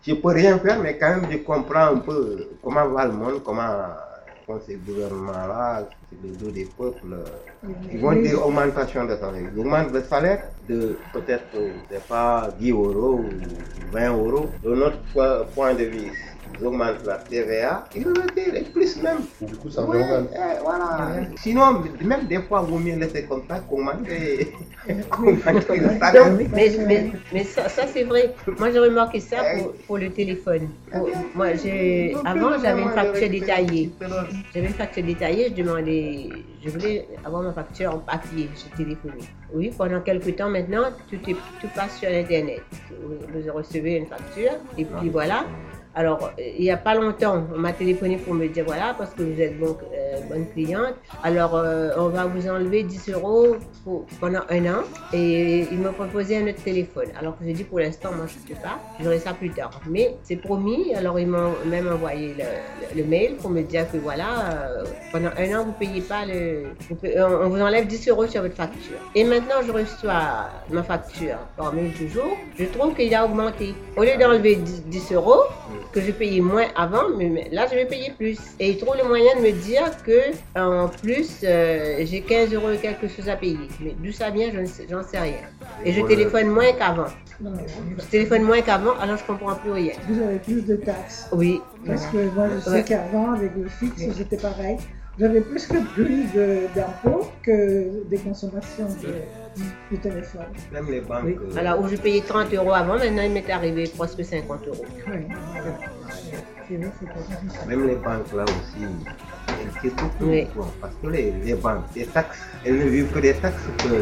je peux rien faire, mais quand même, je comprends un peu comment va le monde, comment font ces gouvernements-là, c'est le dos des peuples. Ils vont dire augmentation de salaire. Ils augmentent le salaire de peut-être, c'est pas 10 euros ou 20 euros. De notre point de vue, ils augmentent la TVA, ils le retirent, plus même. Du coup, ça revient au même. Voilà. Sinon, même des fois, il vaut mieux laisser comme ça qu'augmenter le salaire. Mais ça c'est vrai. Moi, j'ai remarqué ça pour le téléphone. Moi, avant, j'avais une facture détaillée. J'avais une facture détaillée, je voulais avoir ma facture en papier, j'ai téléphoné. Oui, pendant quelques temps maintenant, tout passe sur Internet. Vous recevez une facture et puis voilà. Alors, il n'y a pas longtemps, on m'a téléphoné pour me dire voilà, parce que vous êtes bonne cliente, alors on va vous enlever 10 euros pendant un an et ils m'ont proposé un autre téléphone. Alors que j'ai dit pour l'instant, moi je ne sais pas, j'aurai ça plus tard. Mais c'est promis, alors ils m'ont même envoyé le mail pour me dire que voilà, pendant un an vous ne payez pas on vous enlève 10 euros sur votre facture. Et maintenant je reçois ma facture par mail toujours, je trouve qu'il a augmenté. Au lieu d'enlever 10 euros, que je payais moins avant, mais là je vais payer plus. Et ils trouvent le moyen de me dire que en plus j'ai 15 euros et quelque chose à payer. Mais d'où ça vient, j'en sais rien. Et je téléphone moins qu'avant. Je téléphone moins qu'avant, alors je comprends plus rien. Vous avez plus de taxes. Oui. Parce que moi je sais qu'avant avec le fixe c'était pareil. J'avais plus que d'impôts que des consommations du téléphone. Même les banques. Oui. Alors où je payais 30 euros avant, maintenant il m'est arrivé presque 50 euros. Oui. Même les banques là aussi, c'est beaucoup. Oui. Parce que les banques, les taxes, elles ne vivent que des taxes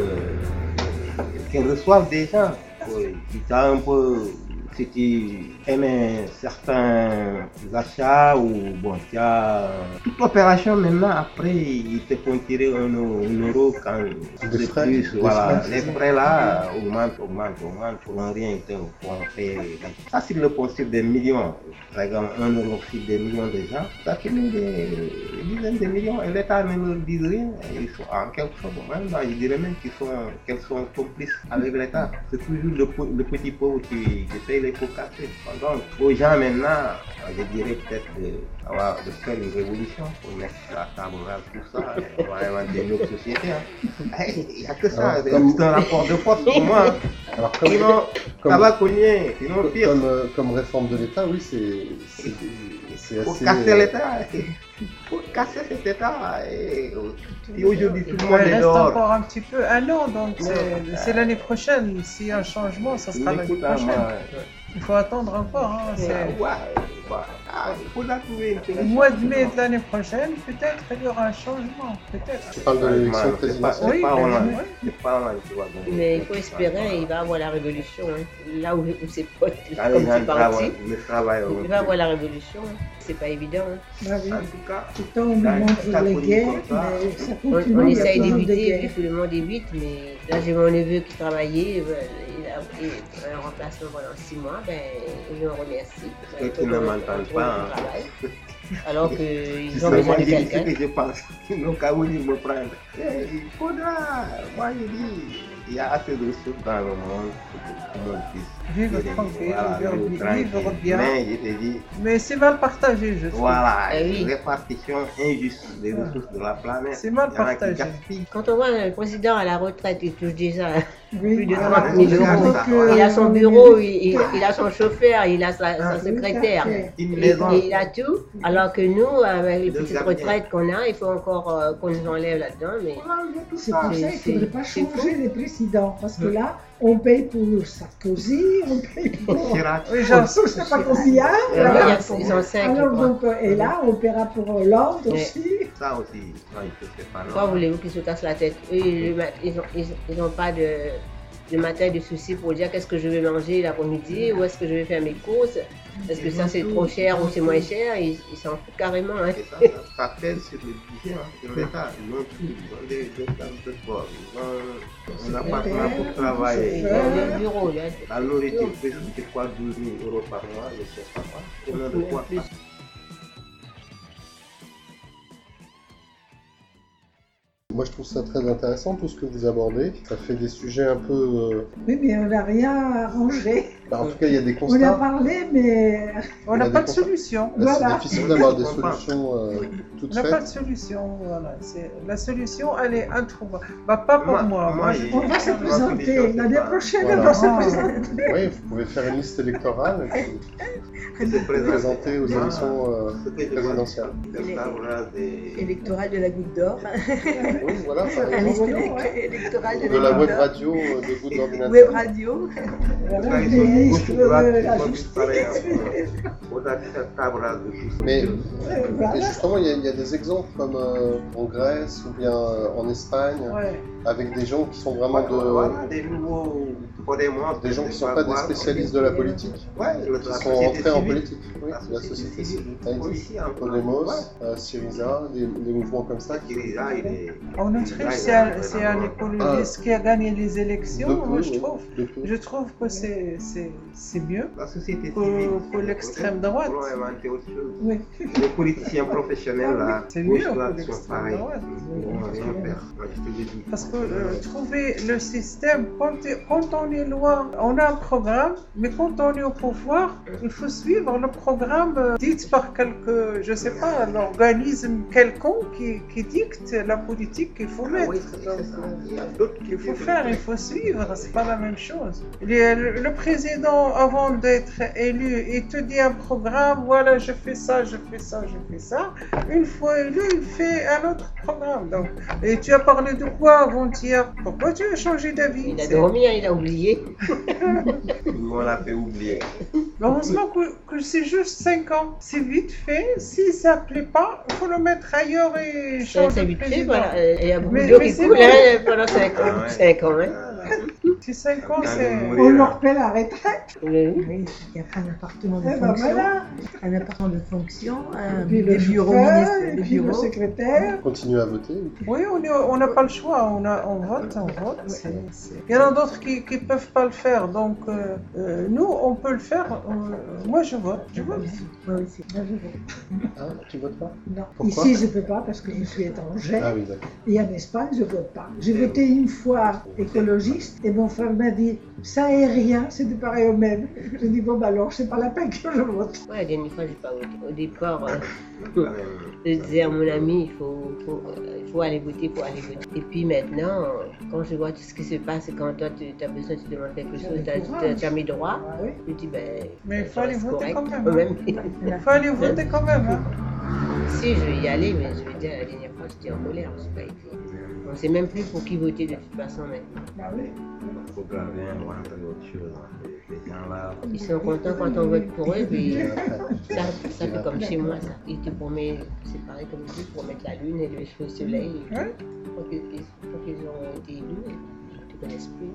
qu'elles reçoivent déjà. Si tu as un peu, si tu aimes certains achats ou bon, tu as toute l'opération maintenant, après ils te font tirer un euro quand des frais, plus. Voilà, les frais là augmentent, pour un rien, ils te font payer. Ça, c'est le principe des millions. Par exemple, 1 euro sur des millions de gens, ça fait des dizaines de millions et l'État ne leur dit rien. Ils sont en quelque sorte, même là, je dirais même qu'elles sont complices avec l'État. C'est toujours le petit pauvre qui paye les pots cassés. Donc, aux gens maintenant, je dirais peut-être de faire une révolution pour mettre à table tout ça. On va inventer une autre société. Il n'y a que ça. C'est un rapport de force pour moi. Alors, Sinon, ça va cogner. Sinon, pire. Comme réforme de l'État, oui, c'est Pour assez... casser l'État. Pour casser cet État. Et aujourd'hui, tout le monde Il est reste dehors. encore un petit peu, un an, donc c'est l'année prochaine. S'il y a un changement, ça sera l'année prochaine. Il faut attendre encore. Hein, Il faudra trouver une Au solution. mois de mai de l'année prochaine, peut-être il y aura un changement. Peut-être. Tu parles de l'élection présidentielle. C'est pas Oui, Hollande. oui. C'est pas Hollande qui va gagner. Mais il faut espérer, il va avoir la révolution. Hein. Là où c'est pas Quand les comme gens c'est parti, ne travaillent il va avoir la révolution. Hein. C'est pas évident. Hein. Bah oui. En tout cas, Tout le temps on nous montre les guerres, mais ça continue. On il y a essaye toujours des d'éviter, guerres. tout le monde évite, mais là j'ai mon neveu qui travaillait, il a pris un remplacement pendant 6 mois, ben je le remercie. ceux qui ne m'entendent pas. Alors qu'ils C'est ont besoin de ce quelqu'un. que je pense. Sinon, Kaouli me prend. Il faudra. Moi, je dis, il y a assez de ressources dans le monde pour que tout le monde puisse Vivre tranquille, vivre bien. Mais je te dis, Mais c'est mal partagé, je trouve. voilà, Eh oui. une répartition injuste des ressources de la planète. C'est mal Il y en a qui partagé. gaspillent. Quand on voit le président à la retraite, il touche déjà Oui, plus de voilà. 30 000 euros. Il a son bureau, il a son chauffeur, il a sa secrétaire. Une Et maison. il a tout, alors que nous, avec les Deux petites gardiens. retraites qu'on a, il faut encore qu'on nous enlève là-dedans. Mais C'est pour ça qu'il ne faudrait pas c'est changer les présidents, parce que là, on paye pour Sarkozy, on paye pour... Chirac. Oui, Je ne sais pas combien. ils sont 5, Alors, donc, et là, on paiera pour Hollande Ouais. aussi. Ça aussi, non, il faut c'est pas Pourquoi normal. voulez-vous qu'ils se cassent la tête? Eux, ils n'ont pas de matin de soucis pour dire qu'est-ce que je vais manger l'après-midi, où est-ce que je vais faire mes courses, est-ce que ça c'est trop cher ou c'est moins cher, ils s'en foutent carrément. Hein. Et ça pèse sur le budget, sur l'État. Ils ont tout, ils ont des salles de sport, ils ont un appartement pour travailler, ils ont Le bureau, là. la nourriture, c'est quoi 12 000 euros par mois, je sais pas quoi. Combien de quoi ça? Moi, je trouve ça très intéressant, tout ce que vous abordez. Ça fait des sujets un peu... Oui, mais on n'a rien arrangé. En tout cas, il y a des On a constats. parlé, mais On n'a pas de solution. Voilà. C'est difficile d'avoir des solutions On toutes n'a pas de faites. solution. Voilà. La solution, elle est introuvable. Bah, pas pour moi. on va se présenter. L'année prochaine, Voilà. on va se Ah. présenter. Oui, vous pouvez faire une liste électorale et puis vous présenter aux élections présidentielles. Électorale de la Goutte d'Or. Oui, voilà, par La liste exemple. électorale De la web radio de Goutte d'ordinateur. Web radio. Voilà, le ministre de la Justice. Mais et Voilà. justement, il y a des exemples comme en Grèce ou bien en Espagne, Ouais. avec des gens qui sont vraiment des gens qui ne sont pas des spécialistes de la politique, qui sont entrés en politique. Oui, la société civile. Ça existe. Podemos, Syriza, des mouvements comme ça. En Autriche, c'est un écologiste qui a gagné les élections. Moi, je trouve que c'est mieux La société que l'extrême droite. Oui. Les politiciens professionnels, là, C'est mieux gauche, droite, que sont l'extrême pareils. droite. Ils vont rien faire. Moi, je te le dis. Parce que trouver le système, quand on est loin, on a un programme, mais quand on est au pouvoir, il faut suivre le programme dit par je sais pas, l'organisme quelconque qui dicte la politique qu'il faut mettre. Oui, c'est ça. Il y a d'autres qui Il faut faire, il faut suivre, c'est pas la même chose. Le président, avant d'être élu, il te dit un programme, voilà, je fais ça, je fais ça, je fais ça. Une fois élu, il fait un autre programme. Donc, et tu as parlé de quoi avant-hier? Pourquoi tu as changé d'avis? Il a dormi, hein, il a oublié. On l'a fait oublier. Heureusement que c'est juste 5 ans. C'est vite fait. Si ça ne plaît pas, il faut le mettre ailleurs et changer C'est de vite fait, président. voilà. Il y a beaucoup Mais d'eau qui c'est coule bon. hein, pendant 5 ans. Ah ouais. 5 ans, hein. C'est 5 ans, c'est... On leur paie la retraite. Oui. Oui, il y a un appartement de Eh ben fonction, voilà. un appartement de fonction, Puis des le bureaux chauffeur, ministres, et des puis le bureaux. secrétaire. Continuez à voter. Oui, on n'a pas le choix, on vote. Il y en a d'autres qui ne peuvent pas le faire, donc nous, on peut le faire. Moi, je vote. Moi aussi. Moi, je vote. Ah, tu votes pas? Non. Pourquoi? Ici, je ne peux pas parce que je suis étrangère. Ah oui, d'accord. Et en Espagne, je ne vote pas. J'ai voté une fois écologiste et mon frère m'a dit ça et rien, c'était pareil au même. J'ai dit bon, bah alors, c'est pas la peine que je vote. Ouais, la dernière fois, j'ai pas voté. Au départ, Quand même. je disais à mon ami, il faut aller voter pour aller voter. Et puis maintenant, quand je vois tout ce qui se passe, quand toi, tu as besoin, tu demandes quelque chose, tu as mes droits, Ah oui. je dis, ben. Mais il faut je aller reste voter correct. quand même. Il faut aller voter quand même. Hein. Si, je vais y aller, mais je veux dire, la dernière fois, j'étais en colère, je n'ai pas été. On ne sait même plus pour qui voter de toute façon maintenant. Ah oui. Il faut graver un rentrer autre chose. Les gens là. Ils sont contents quand on vote pour eux, puis ça fait comme chez moi, ça. Ils te promettent, c'est pareil comme ils promettent la lune et le soleil. Ouais. Faut qu'ils ont été élus, ils ne te connaissent plus.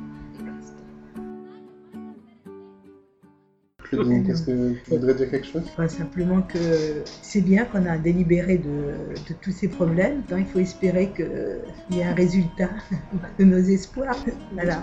Claudine, qu'est-ce que tu voudrais dire quelque chose? Enfin, simplement que c'est bien qu'on a délibéré de tous ces problèmes. Donc, il faut espérer qu'il y ait un résultat de nos espoirs. Voilà.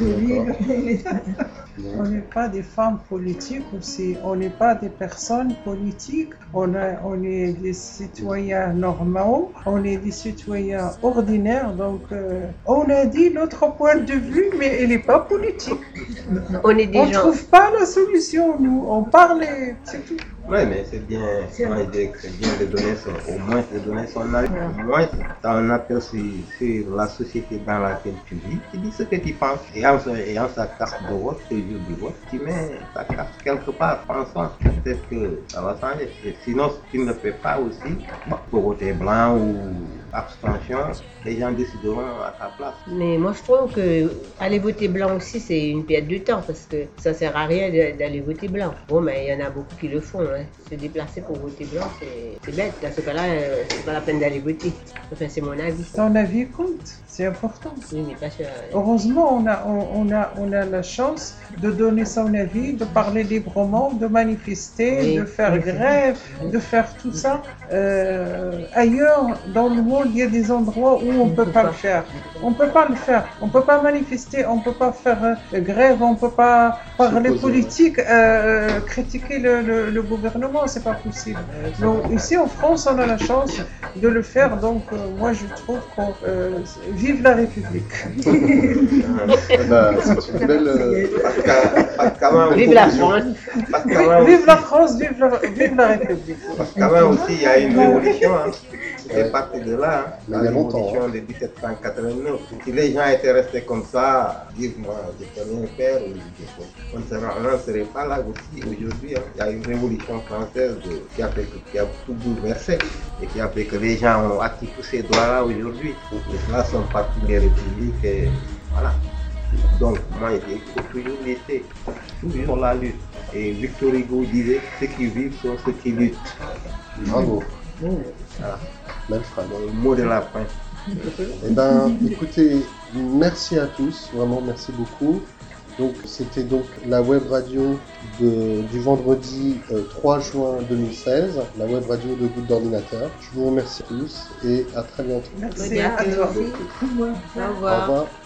On n'est pas des femmes politiques aussi, on n'est pas des personnes politiques, on est des citoyens normaux, on est des citoyens ordinaires, donc on a dit notre point de vue, mais elle n'est pas politique. On est des On ne gens. trouve pas la solution, nous, on parle et c'est tout. Oui, mais c'est bien, c'est bien de donner son avis. Au moins, tu as un aperçu sur la société dans laquelle tu vis. Tu dis ce que tu penses. Et en sa carte de vote, le jour du vote, tu mets ta carte quelque part, pensant peut-être que ça va changer. Et sinon, si tu ne le fais pas aussi, pour voter blanc ou abstention, les gens décideront à ta place. Mais moi, je trouve que aller voter blanc aussi, c'est une perte de temps parce que ça ne sert à rien d'aller voter blanc. Bon, mais il y en a beaucoup qui le font. Hein. Se déplacer pour voter blanc, c'est bête. Dans ce cas-là, c'est pas la peine d'aller voter. Enfin, c'est mon avis. Ton avis compte, c'est important. Oui, mais pas sûr. Heureusement, on a la chance de donner son avis, de parler librement, de manifester, Oui, de faire oui, grève, de faire tout ça. Ailleurs, dans le monde, il y a des endroits où on ne peut pas le faire. On ne peut pas le faire. On ne peut pas manifester, on ne peut pas faire grève, on ne peut pas parler politique, critiquer le gouvernement, c'est pas possible. Donc ici en France, on a la chance de le faire, donc moi je trouve qu'on vive la République. Bah, c'est une belle Vive la France. Vive la France, vive la République. Parce qu'avant aussi, il y a une révolution. Hein. C'est parti de là, hein. La révolution de 1789. Si les gens étaient restés comme ça, dire moi, je peux rien faire, on ne serait pas là aussi aujourd'hui. Hein. Il y a une révolution française qui a tout bouleversé et qui a fait que les gens ont acquis tous ces droits-là aujourd'hui. Et là sont partis des républiques et voilà. Donc, moi, il faut toujours laisser, toujours la lutte. Et Victor Hugo disait, ceux qui vivent sont ceux qui luttent. Bravo. Voilà. Belle phrase. Le mot de la fin. Eh ben, écoutez, merci à tous, vraiment merci beaucoup. Donc, c'était donc la web radio du vendredi 3 juin 2016, la web radio de Gouttes d'ordinateur. Je vous remercie tous et à très bientôt. Merci à toi. Au revoir. Au revoir.